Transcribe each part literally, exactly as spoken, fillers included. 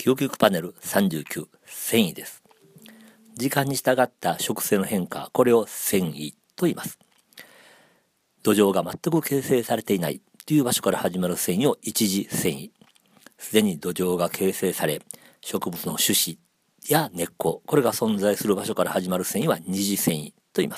キューキュクパネルさんじゅうきゅう、遷移です。時間に従った植生の変化、これを遷移と言います。土壌が全く形成されていないという場所から始まる遷移を一次遷移。すでに土壌が形成され、植物の種子や根っこ、これが存在する場所から始まる遷移は二次遷移と言います。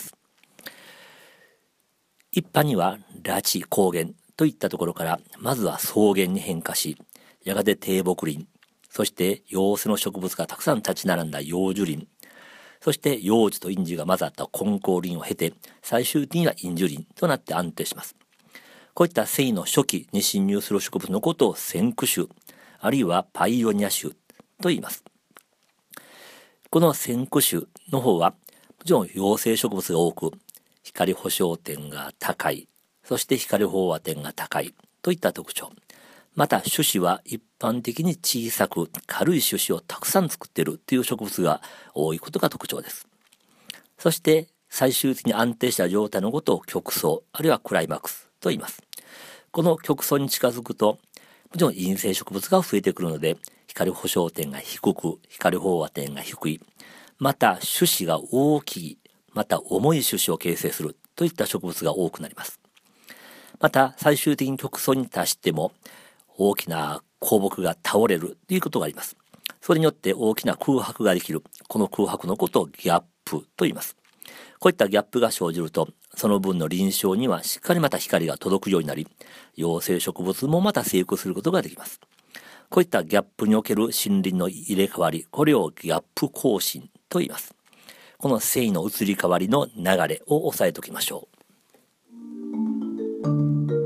一般には裸地高原といったところからまずは草原に変化し、やがて低木林、そして葉背の植物がたくさん立ち並んだ葉樹林、そして葉樹と陰樹が混ざった根高林を経て、最終的には陰樹林となって安定します。こういった遷移の初期に侵入する植物のことを先駆種、あるいはパイオニア種と言います。この先駆種の方は、もちろん葉生植物が多く、光保証点が高い、そして光飽和点が高いといった特徴。また種子は一般的に小さく軽い種子をたくさん作っているという植物が多いことが特徴です。そして最終的に安定した状態のことを極層、あるいはクライマックスと言います。この極層に近づくと、もちろん陰性植物が増えてくるので、光保証点が低く、光飽和点が低い、また種子が大きい、また重い種子を形成するといった植物が多くなります。また最終的に極層に達しても、大きな鉱木が倒れるということがあります。それによって大きな空白ができる。この空白のことをギャップと言います。こういったギャップが生じると、その分の臨床にはしっかりまた光が届くようになり、葉生植物もまた生育することができます。こういったギャップにおける森林の入れ替わり、これをギャップ更新と言います。この遷移の移り変わりの流れを押さえておきましょう。